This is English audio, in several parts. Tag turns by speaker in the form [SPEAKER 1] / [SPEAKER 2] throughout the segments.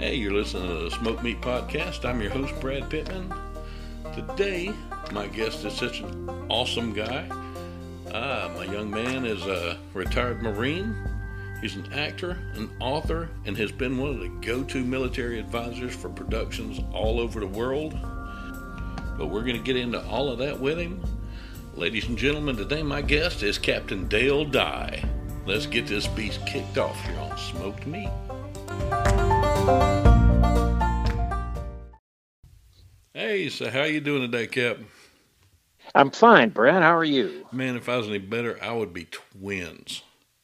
[SPEAKER 1] Hey, you're listening to the Smoke Meat Podcast. I'm your host, Brad Pittman. Today, my guest is such an awesome guy. My young man is a retired Marine. He's an actor, an author, and has been one of the go-to military advisors for productions all over the world. But we're going to get into all of that with him. Ladies and gentlemen, today my guest is Captain Dale Dye. Let's get this beast kicked off here on Smoked Meat. Hey, so how you doing today, Cap?
[SPEAKER 2] I'm fine, Brad. How are you?
[SPEAKER 1] Man, if I was any better, I would be twins.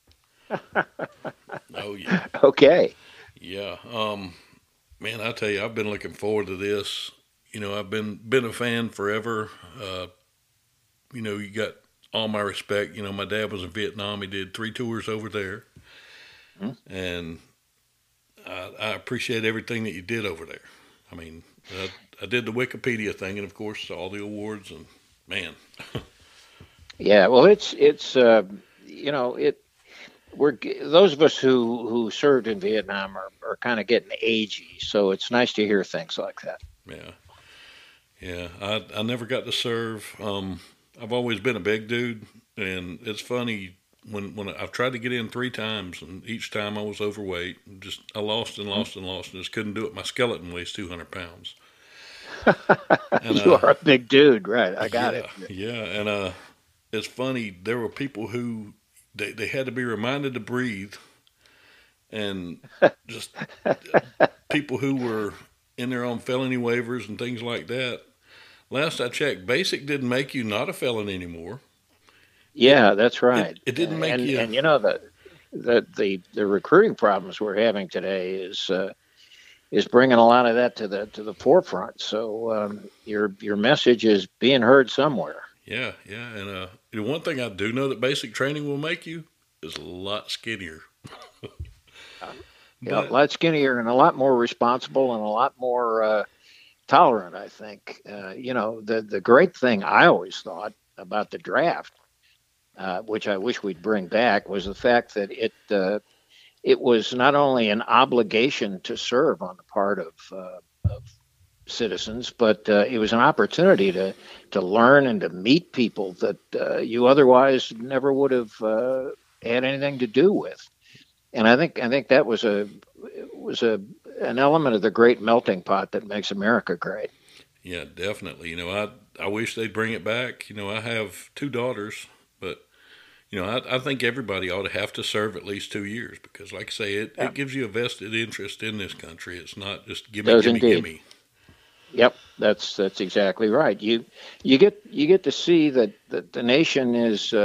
[SPEAKER 1] Oh, yeah.
[SPEAKER 2] Okay.
[SPEAKER 1] Yeah. Man, I tell you, I've been looking forward to this. You know, I've been a fan forever. You got all my respect. You know, my dad was in Vietnam. He did 3 tours over there. And I appreciate everything that you did over there. I mean, I did the Wikipedia thing, and of course, all the awards, and man.
[SPEAKER 2] Yeah, well, we're those of us who served in Vietnam are kind of getting agey, so it's nice to hear things like that.
[SPEAKER 1] Yeah. I never got to serve. I've always been a big dude, and it's funny when I've tried to get in 3 times, and each time I was overweight. I lost and just couldn't do it. My skeleton weighs 200 pounds. And,
[SPEAKER 2] you are a big dude, right? I got it.
[SPEAKER 1] Yeah, and it's funny. There were people who they had to be reminded to breathe, and just people who were in their own felony waivers and things like that. Last I checked, basic didn't make you not a felon anymore.
[SPEAKER 2] Yeah, that's right.
[SPEAKER 1] It didn't make you.
[SPEAKER 2] And you know the recruiting problems we're having today is bringing a lot of that to the forefront. So your message is being heard somewhere.
[SPEAKER 1] Yeah, and the one thing I do know that basic training will make you is a lot skinnier.
[SPEAKER 2] A lot skinnier and a lot more responsible and a lot more tolerant, I think. The great thing I always thought about the draft, which I wish we'd bring back, was the fact that it was not only an obligation to serve on the part of citizens, but it was an opportunity to learn and to meet people that you otherwise never would have had anything to do with. And I think that was an element of the great melting pot that makes America great.
[SPEAKER 1] Yeah, definitely. You know, I wish they'd bring it back. You know, I have 2 daughters, but you know, I think everybody ought to have to serve at least 2 years because, like I say, it gives you a vested interest in this country. It's not just gimme.
[SPEAKER 2] Yep, that's exactly right. You get to see that the nation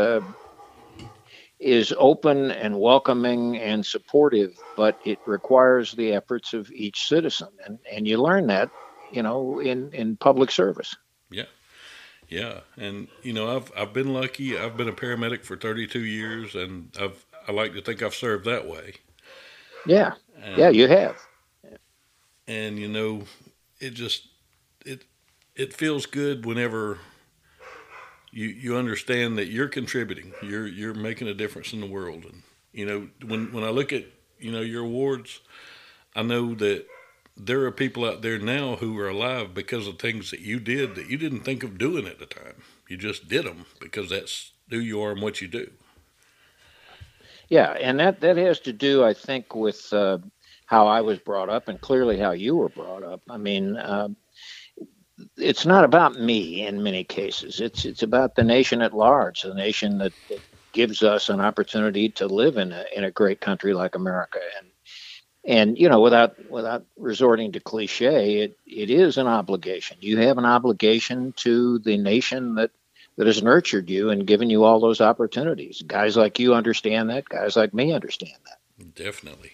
[SPEAKER 2] is open and welcoming and supportive, but it requires the efforts of each citizen, and you learn that, in public service.
[SPEAKER 1] Yeah, and I've been lucky. I've been a paramedic for 32 years, and I like to think I've served that way.
[SPEAKER 2] Yeah, you have.
[SPEAKER 1] And it feels good whenever you understand that you're contributing, you're making a difference in the world. And when I look at your awards, I know that there are people out there now who are alive because of things that you did that you didn't think of doing at the time. You just did them because that's who you are and what you do.
[SPEAKER 2] Yeah, and that has to do, I think, with how I was brought up and clearly how you were brought up. I mean, it's not about me in many cases. It's about the nation at large, the nation that gives us an opportunity to live in a great country like America. And without resorting to cliche, it is an obligation. You have an obligation to the nation that has nurtured you and given you all those opportunities. Guys like you understand that. Guys like me understand that.
[SPEAKER 1] Definitely.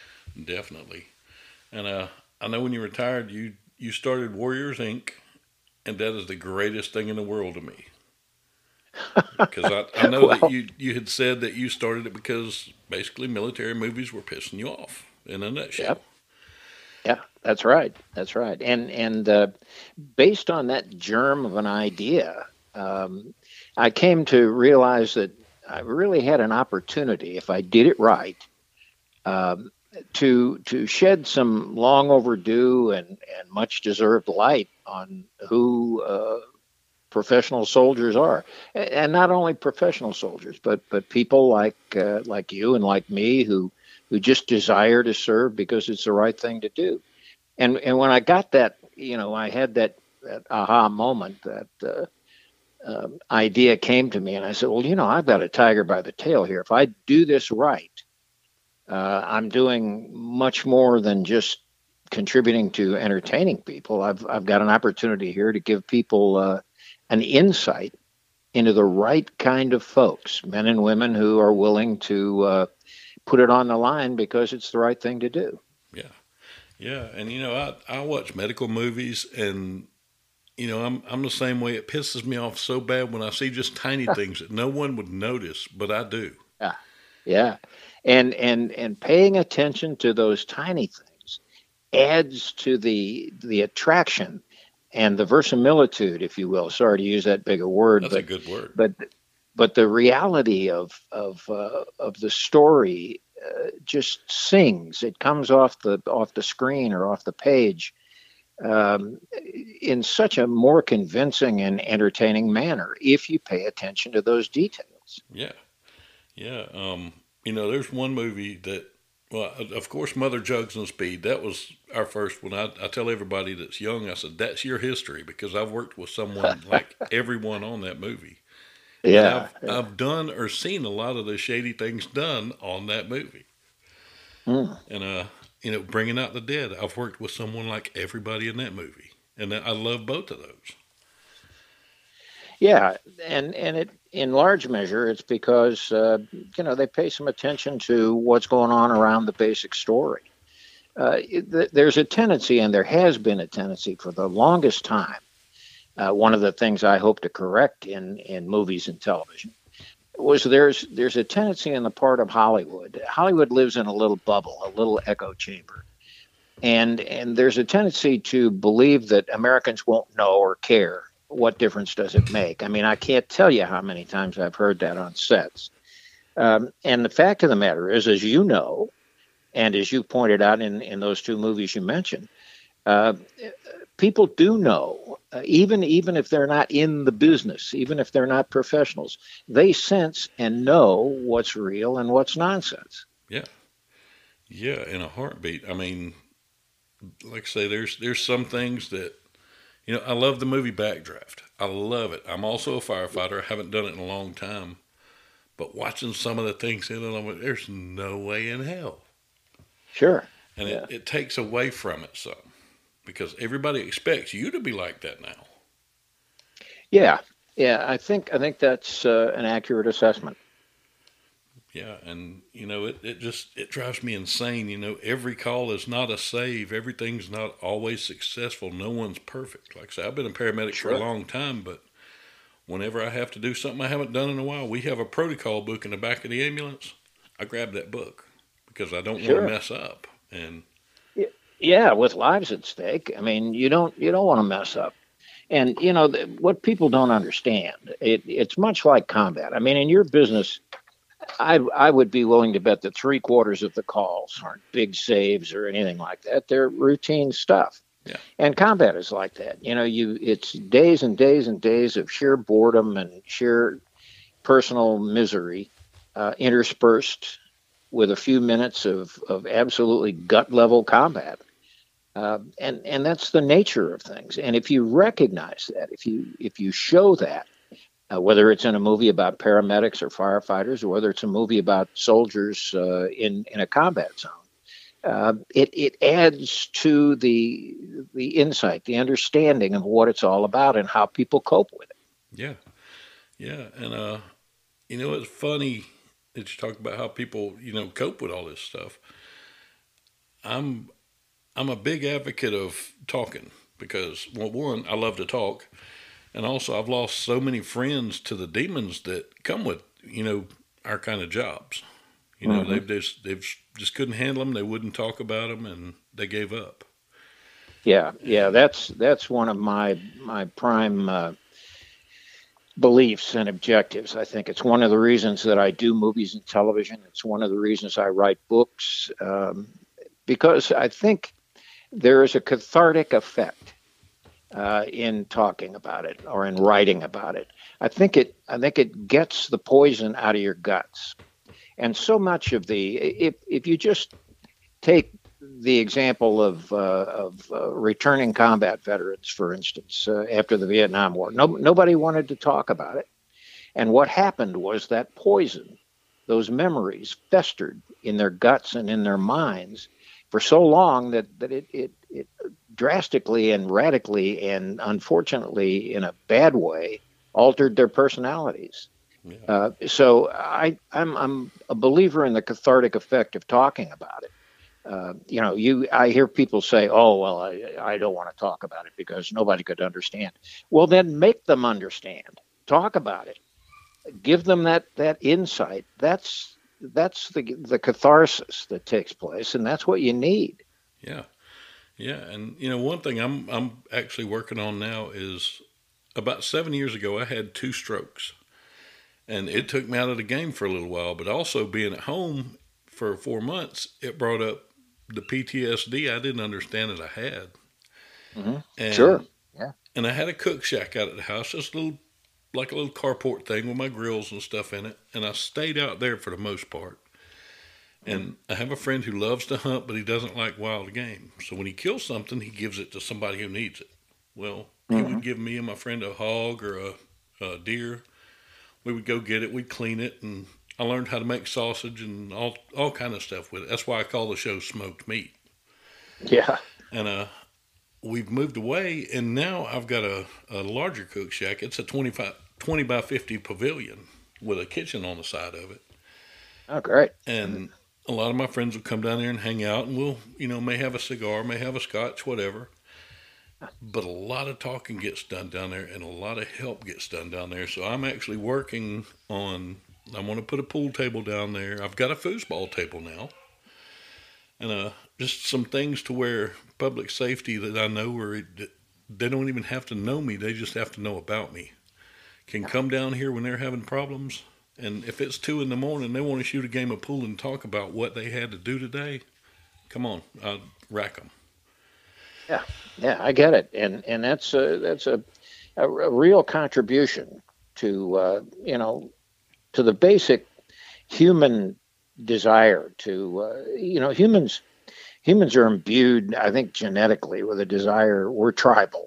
[SPEAKER 1] And I know when you retired, you started Warriors Inc., and that is the greatest thing in the world to me. Because I know that you had said that you started it because basically military movies were pissing you off. In a nutshell.
[SPEAKER 2] Yep. Yeah, that's right. And based on that germ of an idea, I came to realize that I really had an opportunity, if I did it right, to shed some long overdue and much deserved light on who professional soldiers are, and not only professional soldiers, but people like you and like me who just desire to serve because it's the right thing to do. And when I got that, I had that aha moment, that idea came to me, and I said, well, I've got a tiger by the tail here. If I do this right, I'm doing much more than just contributing to entertaining people. I've got an opportunity here to give people an insight into the right kind of folks, men and women who are willing to put it on the line because it's the right thing to do.
[SPEAKER 1] Yeah. Yeah. And, I watch medical movies, and, I'm the same way. It pisses me off so bad when I see just tiny things that no one would notice, but I do.
[SPEAKER 2] Yeah. Yeah. And paying attention to those tiny things adds to the attraction and the verisimilitude, if you will. Sorry to use that big a word.
[SPEAKER 1] That's a good word.
[SPEAKER 2] But the reality of the story just sings. It comes off the screen or off the page in such a more convincing and entertaining manner if you pay attention to those details.
[SPEAKER 1] Yeah. Yeah. There's one movie that, well, of course, Mother Jugs and Speed. That was our first one. I tell everybody that's young, I said, that's your history, because I've worked with someone like everyone on that movie.
[SPEAKER 2] Yeah.
[SPEAKER 1] And I've done or seen a lot of the shady things done on that movie.
[SPEAKER 2] Mm.
[SPEAKER 1] And, Bringing Out the Dead, I've worked with someone like everybody in that movie. And I love both of those.
[SPEAKER 2] Yeah, and it, in large measure, it's because they pay some attention to what's going on around the basic story. There's a tendency, and there has been a tendency for the longest time. One of the things I hope to correct in movies and television was there's a tendency on the part of Hollywood. Hollywood lives in a little bubble, a little echo chamber. And there's a tendency to believe that Americans won't know or care. What difference does it make? I mean, I can't tell you how many times I've heard that on sets. And the fact of the matter is, as you know, and as you pointed out in those two movies you mentioned, people do know, even if they're not in the business, even if they're not professionals, they sense and know what's real and what's nonsense.
[SPEAKER 1] Yeah. Yeah, in a heartbeat. I mean, like I say, there's some things that, I love the movie Backdraft. I love it. I'm also a firefighter. I haven't done it in a long time. But watching some of the things in it, I'm like, there's no way in hell.
[SPEAKER 2] Sure.
[SPEAKER 1] And it takes away from it some. Because everybody expects you to be like that now.
[SPEAKER 2] Yeah. I think that's an accurate assessment.
[SPEAKER 1] Yeah, and it drives me insane. Every call is not a save. Everything's not always successful. No one's perfect. Like I said, I've been a paramedic for a long time, but whenever I have to do something I haven't done in a while, we have a protocol book in the back of the ambulance. I grab that book because I don't want to mess up. And
[SPEAKER 2] yeah, with lives at stake. I mean, you don't want to mess up. And what people don't understand, it's much like combat. I mean, in your business, I would be willing to bet that 3/4 of the calls aren't big saves or anything like that. They're routine stuff.
[SPEAKER 1] Yeah.
[SPEAKER 2] And combat is like that. It's days and days and days of sheer boredom and sheer personal misery, interspersed with a few minutes of absolutely gut level combat. And that's the nature of things. And if you recognize that, if you show that, whether it's in a movie about paramedics or firefighters, or whether it's a movie about soldiers in a combat zone, it adds to the insight, the understanding of what it's all about and how people cope with it.
[SPEAKER 1] Yeah, yeah, and it's funny that you talk about how people cope with all this stuff. I'm a big advocate of talking because, well, one, I love to talk. And also, I've lost so many friends to the demons that come with, our kind of jobs.
[SPEAKER 2] Mm-hmm.
[SPEAKER 1] They've just couldn't handle them. They wouldn't talk about them, and they gave up.
[SPEAKER 2] Yeah. That's one of my prime beliefs and objectives. I think it's one of the reasons that I do movies and television. It's one of the reasons I write books. because I think there is a cathartic effect in talking about it or in writing about it. I think it gets the poison out of your guts. And so much of the if you just take the example of returning combat veterans, for instance, after the Vietnam War, nobody wanted to talk about it. And what happened was that poison, those memories, festered in their guts and in their minds for so long that it drastically and radically and unfortunately in a bad way altered their personalities.
[SPEAKER 1] Yeah.
[SPEAKER 2] So I'm a believer in the cathartic effect of talking about it. I hear people say, "Oh, well, I don't want to talk about it because nobody could understand." Well, then make them understand. Talk about it. Give them that insight. That's the catharsis that takes place, and that's what you need.
[SPEAKER 1] Yeah. Yeah. And one thing I'm actually working on now is about 7 years ago I had 2 strokes. And it took me out of the game for a little while, but also being at home for 4 months, it brought up the PTSD I didn't understand that I had.
[SPEAKER 2] Hmm. Sure.
[SPEAKER 1] And
[SPEAKER 2] Yeah.
[SPEAKER 1] and I had a cook shack out at the house, just a little like a little carport thing with my grills and stuff in it. And I stayed out there for the most part. And I have a friend who loves to hunt, but he doesn't like wild game. So when he kills something, he gives it to somebody who needs it. Well, he
[SPEAKER 2] Hmm.
[SPEAKER 1] would give me and my friend a hog or a deer. We would go get it, we'd clean it, and I learned how to make sausage and all kind of stuff with it. That's why I call the show Smoked Meat.
[SPEAKER 2] Yeah.
[SPEAKER 1] And we've moved away, and now I've got a larger cook shack. It's a 20 by 50 pavilion with a kitchen on the side of it.
[SPEAKER 2] Oh, great.
[SPEAKER 1] And a lot of my friends will come down there and hang out, and we'll, may have a cigar, may have a scotch, whatever. But a lot of talking gets done down there, and a lot of help gets done down there. So I'm actually working on. I want to put a pool table down there. I've got a foosball table now, and just some things to where public safety that I know where they don't even have to know me; they just have to know about me. Can come down here when they're having problems, and if it's 2 in the morning, they want to shoot a game of pool and talk about what they had to do today. Come on, I'll rack them.
[SPEAKER 2] Yeah. Yeah. I get it, and that's a real contribution to to the basic human desire to humans are imbued, I think, genetically with a desire. We're tribal,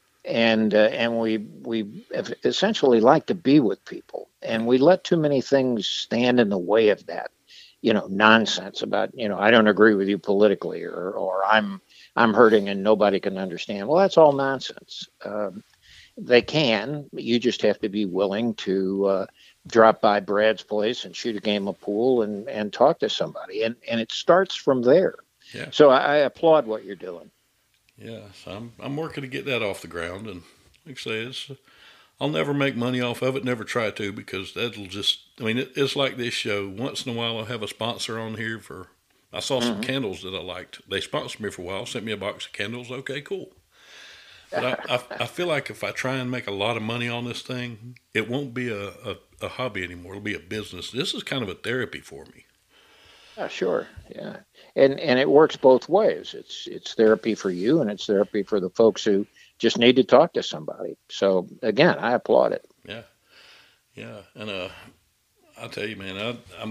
[SPEAKER 2] and we essentially like to be with people, and we let too many things stand in the way of that. Nonsense about I don't agree with you politically, or I'm hurting and nobody can understand. Well, that's all nonsense. They can. You just have to be willing to drop by Brad's place and shoot a game of pool and talk to somebody, and it starts from there.
[SPEAKER 1] Yeah.
[SPEAKER 2] So I applaud what you're doing.
[SPEAKER 1] Yeah, so I'm working to get that off the ground, and like I say, I'll never make money off of it. Never try to, because that'll just. I mean, it's like this show. Once in a while, I'll have a sponsor on here for. I saw some
[SPEAKER 2] Hmm.
[SPEAKER 1] candles that I liked. They sponsored me for a while. Sent me a box of candles. Okay, cool. But I feel like if I try and make a lot of money on this thing, it won't be a hobby anymore. It'll be a business. This is kind of a therapy for me.
[SPEAKER 2] Yeah, sure. Yeah, and it works both ways. It's therapy for you, and it's therapy for the folks who just need to talk to somebody. So again, I applaud it.
[SPEAKER 1] Yeah, yeah, and I tell you, man,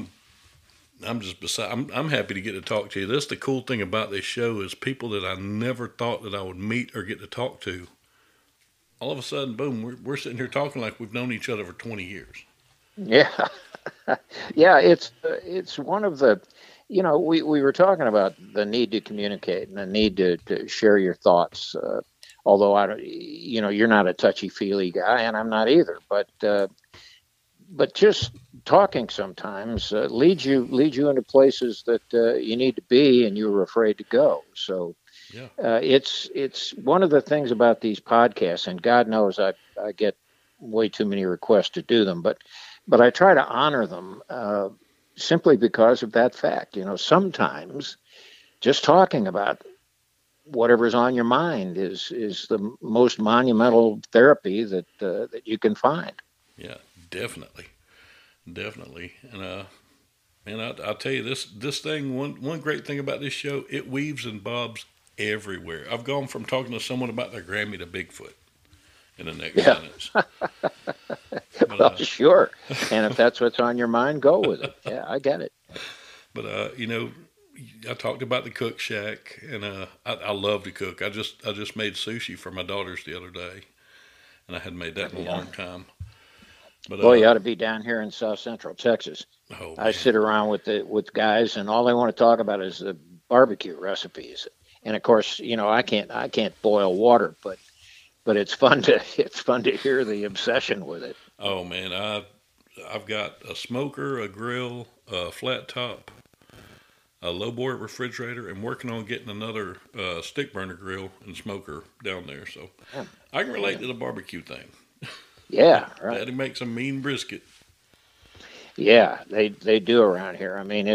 [SPEAKER 1] I'm just beside. I'm happy to get to talk to you. That's the cool thing about this show is people that I never thought that I would meet or get to talk to. All of a sudden, boom, we're sitting here talking like we've known each other for 20 years.
[SPEAKER 2] Yeah, yeah. It's one of the, we were talking about the need to communicate and the need to share your thoughts. Although I don't, you're not a touchy feely guy, and I'm not either. But just talking sometimes leads you into places that you need to be, and you were afraid to go. So
[SPEAKER 1] Yeah,
[SPEAKER 2] it's one of the things about these podcasts, and God knows I get way too many requests to do them, but I try to honor them simply because of that fact. Sometimes just talking about whatever's on your mind is the most monumental therapy that you can find.
[SPEAKER 1] yeah, definitely, definitely, and Man, I'll tell you this thing. One great thing about this show, it weaves and bobs everywhere. I've gone from talking to someone about their Grammy to Bigfoot in the next
[SPEAKER 2] Yeah.
[SPEAKER 1] sentence. But
[SPEAKER 2] Well, sure. And if that's what's on your mind, go with it. Yeah, I get it.
[SPEAKER 1] you know, I talked about the Cook Shack, and I love to cook. I just made sushi for my daughters the other day, and I hadn't made that in a
[SPEAKER 2] Yeah.
[SPEAKER 1] long time. But
[SPEAKER 2] Boy, you ought to be down here in South Central Texas.
[SPEAKER 1] oh
[SPEAKER 2] I
[SPEAKER 1] man,
[SPEAKER 2] sit around with guys, and all they want to talk about is the barbecue recipes. And of course, I can't boil water, but it's fun to it's fun to hear the obsession with it.
[SPEAKER 1] oh man, I've got a smoker, a grill, a flat top, a low board refrigerator, and working on getting another stick burner grill and smoker down there. So
[SPEAKER 2] Yeah,
[SPEAKER 1] I can relate
[SPEAKER 2] yeah,
[SPEAKER 1] to the barbecue thing.
[SPEAKER 2] yeah, right.
[SPEAKER 1] Daddy makes a mean brisket.
[SPEAKER 2] Yeah, they do around here. I mean,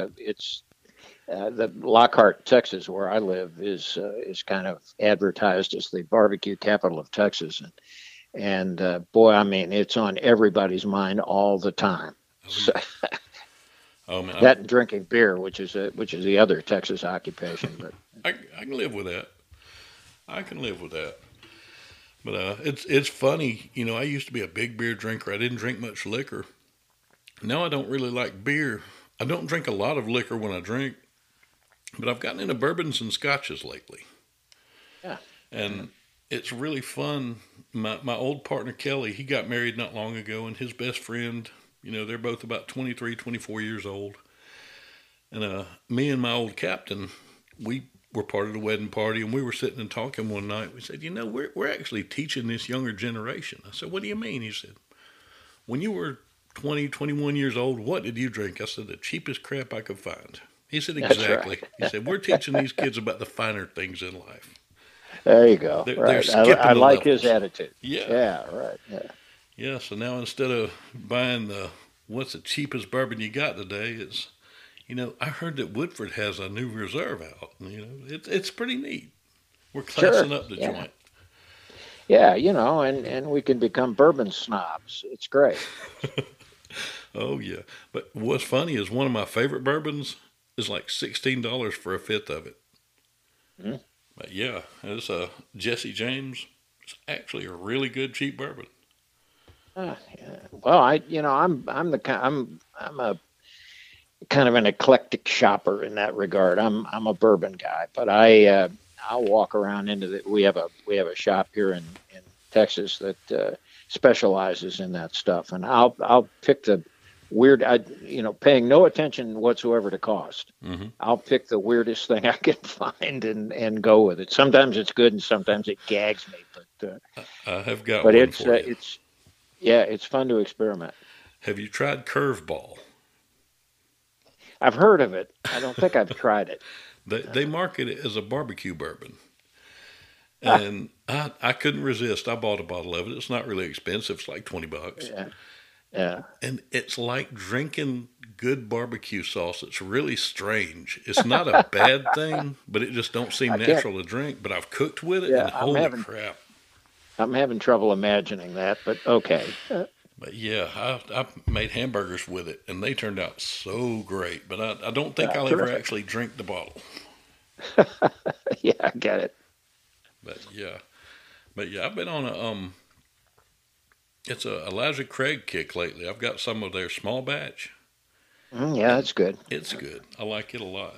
[SPEAKER 2] it's the Lockhart, Texas, where I live, is kind of advertised as the barbecue capital of Texas, and boy, I mean, it's on everybody's mind all the time.
[SPEAKER 1] Oh
[SPEAKER 2] So,
[SPEAKER 1] yeah. Oh man,
[SPEAKER 2] that and drinking beer, which is the other Texas occupation. But
[SPEAKER 1] I can live with that. I can live with that. But it's funny. I used to be a big beer drinker. I didn't drink much liquor. Now I don't really like beer. I don't drink a lot of liquor when I drink, but I've gotten into bourbons and scotches lately,
[SPEAKER 2] yeah,
[SPEAKER 1] and it's really fun. My old partner Kelly, he got married not long ago, and his best friend, they're both about 23, 24 years old, and me and my old captain, we were part of the wedding party, and we were sitting and talking one night. We said, we're actually teaching this younger generation. I said, what do you mean? He said, when you were 20, 21 years old, what did you drink? I said, the cheapest crap I could find. He said,
[SPEAKER 2] that's right.
[SPEAKER 1] exactly. He said, we're teaching these kids about the finer things in life.
[SPEAKER 2] There you go.
[SPEAKER 1] They're
[SPEAKER 2] Right.
[SPEAKER 1] skipping
[SPEAKER 2] I
[SPEAKER 1] the
[SPEAKER 2] like his
[SPEAKER 1] levels.
[SPEAKER 2] attitude.
[SPEAKER 1] Yeah.
[SPEAKER 2] Yeah. Right. Yeah.
[SPEAKER 1] Yeah. So now instead of buying what's the cheapest bourbon you got today, I heard that Woodford has a new reserve out. It's pretty neat. We're
[SPEAKER 2] Sure.
[SPEAKER 1] classing up the
[SPEAKER 2] Yeah.
[SPEAKER 1] joint.
[SPEAKER 2] Yeah. And we can become bourbon snobs. It's great.
[SPEAKER 1] Oh yeah. But what's funny is one of my favorite bourbons is like $16 for a fifth of it.
[SPEAKER 2] Mm.
[SPEAKER 1] But yeah, it's a Jesse James. It's actually a really good cheap bourbon.
[SPEAKER 2] Yeah. Well, I'm a kind of an eclectic shopper in that regard. I'm a bourbon guy, but I'll walk around into the. We have a shop here in Texas that specializes in that stuff, and I'll pick the weird. Paying no attention whatsoever to cost.
[SPEAKER 1] Hmm.
[SPEAKER 2] I'll pick the weirdest thing I can find and go with it. Sometimes it's good, and sometimes it gags me,
[SPEAKER 1] I have got
[SPEAKER 2] but
[SPEAKER 1] one
[SPEAKER 2] it's
[SPEAKER 1] for you.
[SPEAKER 2] it's yeah, it's fun to experiment.
[SPEAKER 1] Have you tried Curveball?
[SPEAKER 2] I've heard of it. I don't think I've tried it.
[SPEAKER 1] They market it as a barbecue bourbon,
[SPEAKER 2] Ah,
[SPEAKER 1] and I couldn't resist. I bought a bottle of it. It's not really expensive. It's like $20,
[SPEAKER 2] yeah, yeah.
[SPEAKER 1] and it's like drinking good barbecue sauce. It's really strange. It's not a bad thing, but it just don't seem
[SPEAKER 2] I can't.
[SPEAKER 1] natural to drink. But I've cooked with it,
[SPEAKER 2] Yeah,
[SPEAKER 1] and holy crap!
[SPEAKER 2] I'm having trouble imagining that, but okay.
[SPEAKER 1] But yeah, I made hamburgers with it, and they turned out so great. But I don't think
[SPEAKER 2] Yeah,
[SPEAKER 1] I'll ever
[SPEAKER 2] terrific.
[SPEAKER 1] actually drink the bottle.
[SPEAKER 2] Yeah, I get it.
[SPEAKER 1] But yeah, I've been on it's a Elijah Craig kick lately. I've got some of their small batch.
[SPEAKER 2] Yeah, that's good.
[SPEAKER 1] It's good. I like it a lot.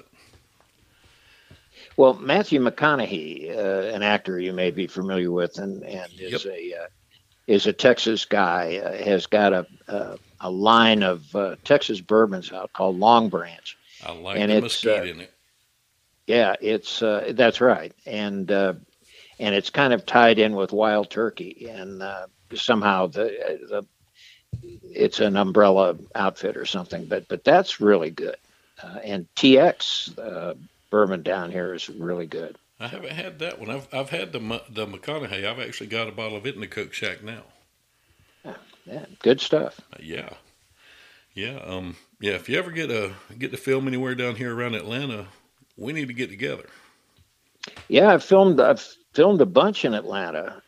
[SPEAKER 2] Well, Matthew McConaughey, an actor you may be familiar with, and
[SPEAKER 1] Yep,
[SPEAKER 2] is a Texas guy, has got a line of Texas bourbons out called Long Branch,
[SPEAKER 1] I like
[SPEAKER 2] and
[SPEAKER 1] the
[SPEAKER 2] it's
[SPEAKER 1] mesquite in it.
[SPEAKER 2] yeah, it's that's right, and it's kind of tied in with Wild Turkey, and somehow the it's an umbrella outfit or something, but that's really good. And TX bourbon down here is really good.
[SPEAKER 1] I haven't had that one. I've had the McConaughey. I've actually got a bottle of it in the Cook Shack now.
[SPEAKER 2] Yeah, yeah, good stuff.
[SPEAKER 1] Yeah, yeah, yeah. If you ever get to film anywhere down here around Atlanta, we need to get together.
[SPEAKER 2] Yeah, I've filmed a bunch in Atlanta,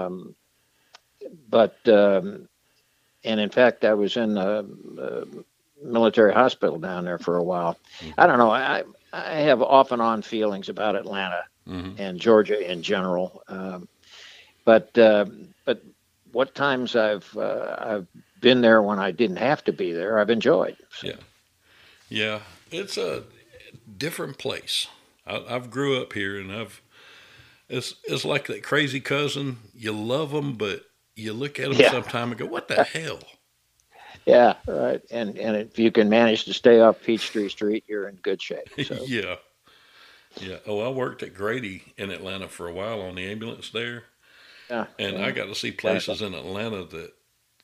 [SPEAKER 2] but and in fact, I was in military hospital down there for a while. I don't know. I have off and on feelings about Atlanta and Georgia in general. But what times I've been there when I didn't have to be there, I've enjoyed. So.
[SPEAKER 1] Yeah. Yeah. It's a different place. I've grew up here, and it's like that crazy cousin. You love them, but you look at them sometime and go, "What the hell?"
[SPEAKER 2] Yeah, right. And if you can manage to stay off Peachtree Street, you're in good shape. So.
[SPEAKER 1] Yeah. Yeah. Oh, I worked at Grady in Atlanta for a while on the ambulance there.
[SPEAKER 2] Yeah.
[SPEAKER 1] And I got to see places in Atlanta that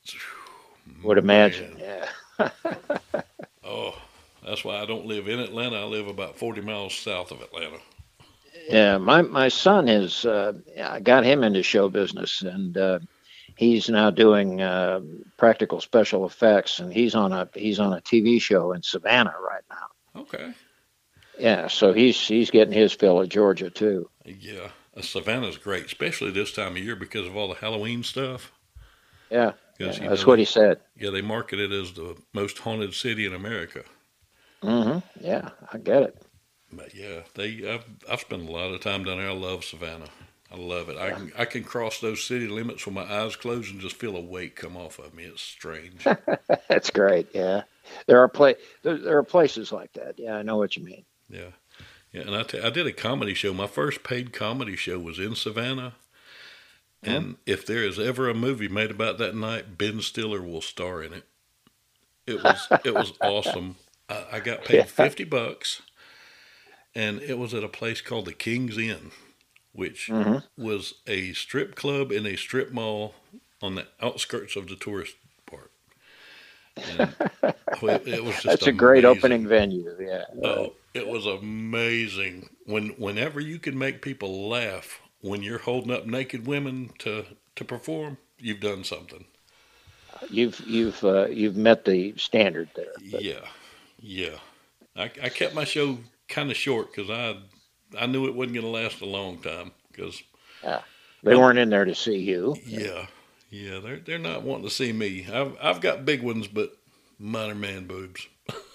[SPEAKER 2] would imagine. Yeah.
[SPEAKER 1] Oh, that's why I don't live in Atlanta. I live about 40 miles south of Atlanta.
[SPEAKER 2] Yeah, my son is. I got him into show business, and he's now doing practical special effects, and he's on a TV show in Savannah right now.
[SPEAKER 1] Okay.
[SPEAKER 2] Yeah, so he's getting his fill of Georgia too.
[SPEAKER 1] Yeah, Savannah's great, especially this time of year because of all the Halloween stuff.
[SPEAKER 2] Yeah, that's what he said.
[SPEAKER 1] Yeah, they market it as the most haunted city in America.
[SPEAKER 2] Yeah, I get it.
[SPEAKER 1] But yeah, I've spent a lot of time down there. I love Savannah. I love it.
[SPEAKER 2] Yeah.
[SPEAKER 1] I can cross those city limits with my eyes closed and just feel a weight come off of me. It's strange.
[SPEAKER 2] That's great. Yeah, there are places like that. Yeah, I know what you mean.
[SPEAKER 1] Yeah. Yeah, and I did a comedy show. My first paid comedy show was in Savannah. And if there is ever a movie made about that night, Ben Stiller will star in it. It was awesome. I got paid $50, and it was at a place called the King's Inn, which was a strip club in a strip mall on the outskirts of the tourist part. And it was just
[SPEAKER 2] That's a great opening venue. Yeah.
[SPEAKER 1] Oh, it was amazing. Whenever you can make people laugh when you're holding up naked women to perform, you've done something.
[SPEAKER 2] You've met the standard there.
[SPEAKER 1] But. Yeah. I kept my show kind of short because I knew it wasn't going to last a long time because
[SPEAKER 2] they weren't in there to see you.
[SPEAKER 1] Yeah. They're not wanting to see me. I've got big ones, but mine are man boobs.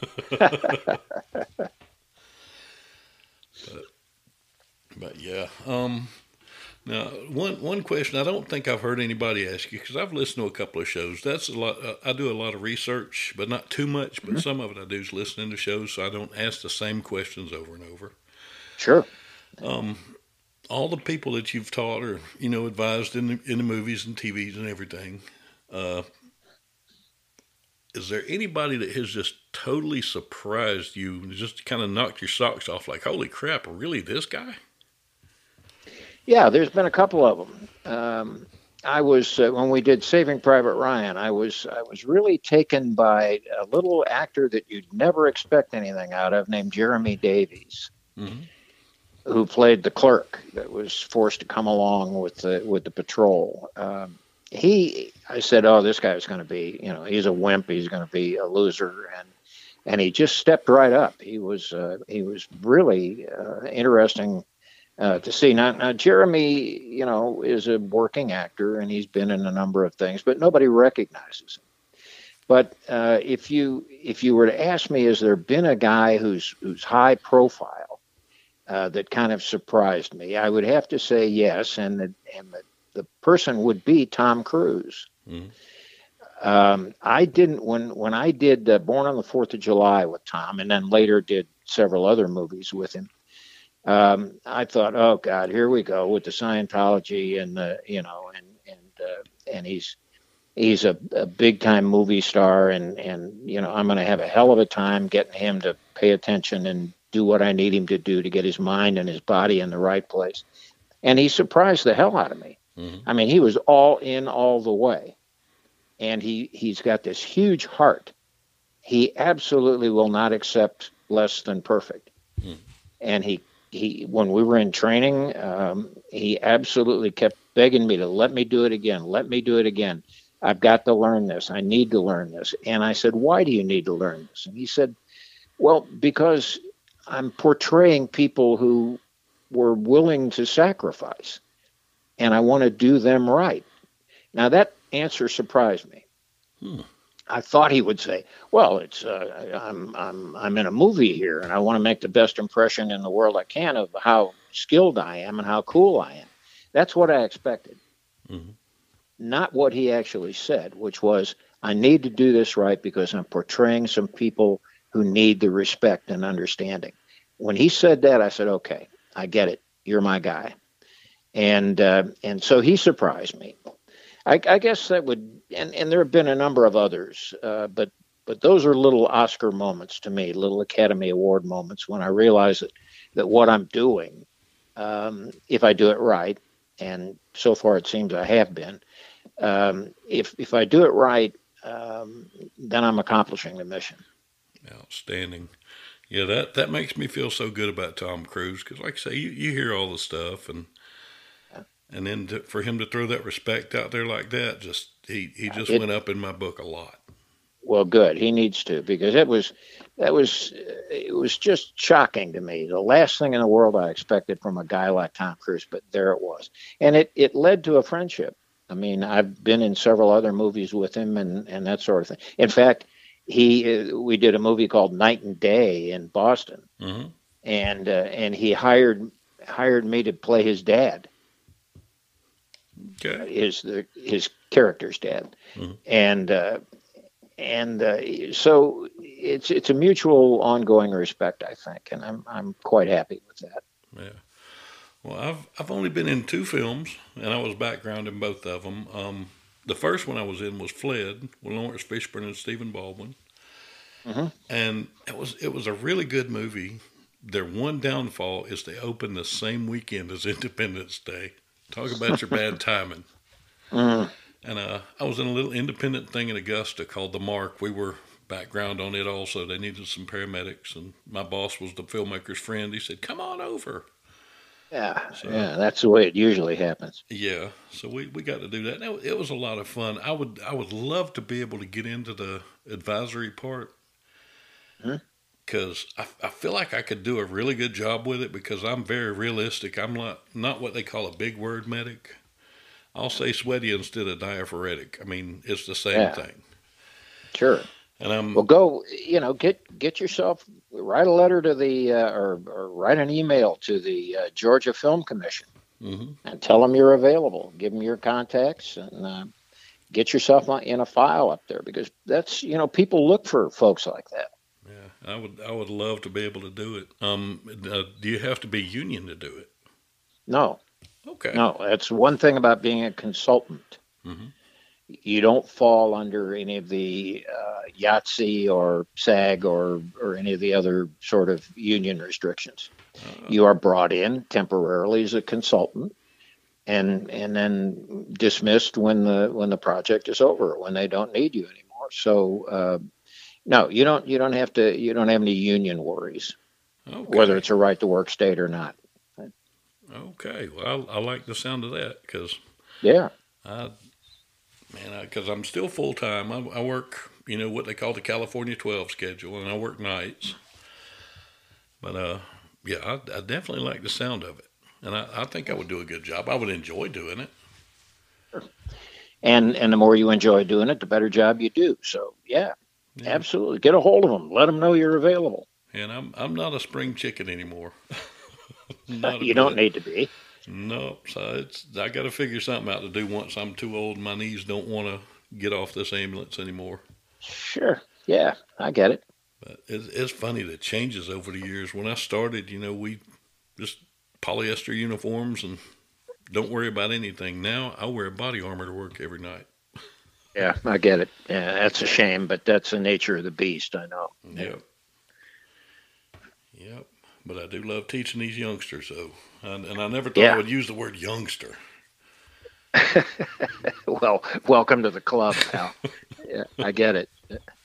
[SPEAKER 1] But yeah. Now, one question I don't think I've heard anybody ask you because I've listened to a couple of shows. That's a lot. I do a lot of research, but not too much. But some of it I do is listening to shows, so I don't ask the same questions over and over.
[SPEAKER 2] Sure.
[SPEAKER 1] All the people that you've taught or advised in the movies and TVs and everything. Is there anybody that has just totally surprised you and just kind of knocked your socks off? Like, holy crap, really, this guy?
[SPEAKER 2] Yeah, there's been a couple of them. I was when we did Saving Private Ryan. I was really taken by a little actor that you'd never expect anything out of, named Jeremy Davies, who played the clerk that was forced to come along with the patrol. I said, "Oh, this guy's going to be, he's a wimp. He's going to be a loser," and he just stepped right up. He was really interesting. To see now, Jeremy, is a working actor and he's been in a number of things, but nobody recognizes him. But if you were to ask me, has there been a guy who's high profile that kind of surprised me? I would have to say yes, and the person would be Tom Cruise. I didn't when I did Born on the 4th of July with Tom, and then later did several other movies with him. I thought, oh God, here we go with the Scientology and and he's a big time movie star and I'm going to have a hell of a time getting him to pay attention and do what I need him to do to get his mind and his body in the right place. And he surprised the hell out of me. I mean, he was all in all the way, and he's got this huge heart. He absolutely will not accept less than perfect. And he when we were in training, he absolutely kept begging me to let me do it again. Let me do it again. I've got to learn this. I need to learn this. And I said, why do you need to learn this? And he said, well, because I'm portraying people who were willing to sacrifice, and I want to do them right. Now, that answer surprised me. I thought he would say, "Well, it's I'm in a movie here, and I want to make the best impression in the world I can of how skilled I am and how cool I am." That's what I expected,
[SPEAKER 1] Mm-hmm.
[SPEAKER 2] not what he actually said, which was, "I need to do this right because I'm portraying some people who need the respect and understanding." When he said that, I said, "Okay, I get it. You're my guy." And so he surprised me. I guess that would, and there have been a number of others, but those are little Oscar moments to me, little Academy Award moments when I realize that what I'm doing, if I do it right, and so far it seems I have been, if I do it right, then I'm accomplishing the mission.
[SPEAKER 1] Outstanding. Yeah, that makes me feel so good about Tom Cruise because, like I say, you hear all the stuff, and then for him to throw that respect out there like that, just he just went up in my book a lot.
[SPEAKER 2] Well, good. He needs to, because it was just shocking to me. The last thing in the world I expected from a guy like Tom Cruise, but there it was, and it led to a friendship. I mean, I've been in several other movies with him and that sort of thing. In fact, we did a movie called Night and Day in Boston,
[SPEAKER 1] Mm-hmm.
[SPEAKER 2] and he hired me to play his dad,
[SPEAKER 1] Okay.
[SPEAKER 2] his character's dad,
[SPEAKER 1] Mm-hmm.
[SPEAKER 2] and so it's a mutual ongoing respect, I think, and I'm quite happy with that.
[SPEAKER 1] Yeah. Well, I've only been in two films, and I was background in both of them. The first one I was in was Fled with Lawrence Fishburne and Stephen Baldwin,
[SPEAKER 2] Hmm.
[SPEAKER 1] and it was a really good movie. Their one downfall is they open the same weekend as Independence Day. Talk about your bad timing.
[SPEAKER 2] Mm.
[SPEAKER 1] And I was in a little independent thing in Augusta called The Mark. We were background on it also. They needed some paramedics, and my boss was the filmmaker's friend. He said, "Come on over."
[SPEAKER 2] Yeah,
[SPEAKER 1] So
[SPEAKER 2] yeah, that's the way it usually happens.
[SPEAKER 1] yeah, so we got to do that. And it was a lot of fun. I would love to be able to get into the advisory part
[SPEAKER 2] Hmm.
[SPEAKER 1] because I feel like I could do a really good job with it because I'm very realistic. I'm not what they call a big word medic. I'll say sweaty instead of diaphoretic. I mean, it's the same
[SPEAKER 2] Yeah,
[SPEAKER 1] thing.
[SPEAKER 2] sure.
[SPEAKER 1] And
[SPEAKER 2] Well, go, get yourself, write a letter to the or write an email to the Georgia Film Commission
[SPEAKER 1] hmm
[SPEAKER 2] and tell them you're available. Give them your contacts and get yourself in a file up there, because that's, people look for folks like that.
[SPEAKER 1] yeah, I would love to be able to do it. Do you have to be union to do it?
[SPEAKER 2] No,
[SPEAKER 1] Okay.
[SPEAKER 2] no, that's one thing about being a consultant.
[SPEAKER 1] hmm
[SPEAKER 2] You don't fall under any of the Yahtzee or SAG or any of the other sort of union restrictions.
[SPEAKER 1] Uh,
[SPEAKER 2] You are brought in temporarily as a consultant, and then dismissed when the project is over, when they don't need you anymore. So no, you don't have any union worries, whether
[SPEAKER 1] okay.
[SPEAKER 2] it's a right to work state or not.
[SPEAKER 1] Okay. Well, I like the sound of that because
[SPEAKER 2] Yeah.
[SPEAKER 1] I man, because I'm still full time. I work, what they call the California 12 schedule, and I work nights. But yeah, I definitely like the sound of it, and I think I would do a good job. I would enjoy doing it.
[SPEAKER 2] And the more you enjoy doing it, the better job you do. So yeah,
[SPEAKER 1] Yeah.
[SPEAKER 2] absolutely. Get a hold of them. Let them know you're available.
[SPEAKER 1] And I'm not a spring chicken anymore. Not a
[SPEAKER 2] You don't
[SPEAKER 1] bit.
[SPEAKER 2] need to be.
[SPEAKER 1] No. So I got to figure something out to do once I'm too old and my knees don't want to get off this ambulance anymore.
[SPEAKER 2] Sure. Yeah, I get it.
[SPEAKER 1] But it's funny the changes over the years. When I started, we just polyester uniforms and don't worry about anything. Now I wear body armor to work every night.
[SPEAKER 2] Yeah, I get it. Yeah, that's a shame, but that's the nature of the beast. I know. Yeah.
[SPEAKER 1] Yep, yep. But I do love teaching these youngsters, so and I never thought I
[SPEAKER 2] Yeah.
[SPEAKER 1] would use the word youngster.
[SPEAKER 2] Well, welcome to the club, pal. Yeah, I get it.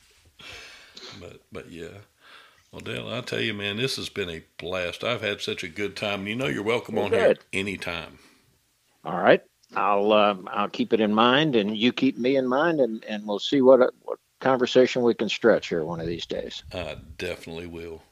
[SPEAKER 1] But yeah. Well, Dale, I tell you, man, this has been a blast. I've had such a good time. You're welcome
[SPEAKER 2] Well,
[SPEAKER 1] on here
[SPEAKER 2] good.
[SPEAKER 1] anytime.
[SPEAKER 2] All right. I'll keep it in mind, and you keep me in mind, and we'll see what conversation we can stretch here one of these days.
[SPEAKER 1] I definitely will.